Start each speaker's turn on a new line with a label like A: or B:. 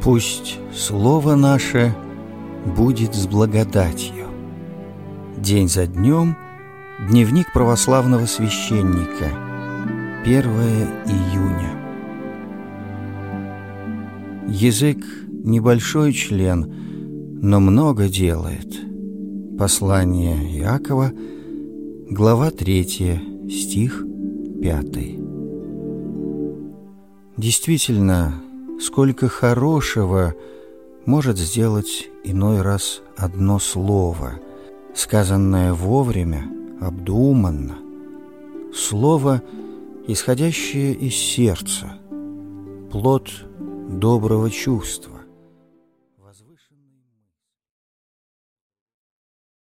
A: Пусть слово наше будет с благодатью. День за днем. Дневник православного священника. 1 июня. Язык – небольшой член, но много делает. Послание Иакова, глава 3, стих 5. Действительно, сколько хорошего может сделать иной раз одно слово, сказанное вовремя, обдуманно, слово, исходящее из сердца, плод доброго чувства.